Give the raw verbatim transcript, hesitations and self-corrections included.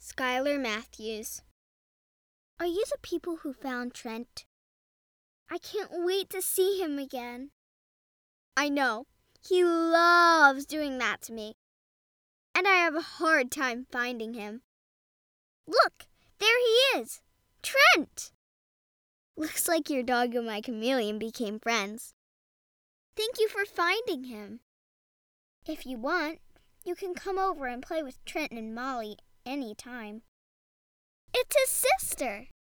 Skylar Matthews. Are you the people who found Trent? I can't wait to see him again. I know. He loves doing that to me. And I have a hard time finding him. Look, there he is. Trent! Looks like your dog and my chameleon became friends. Thank you for finding him. If you want, you can come over and play with Trent and Molly any time. It's his sister.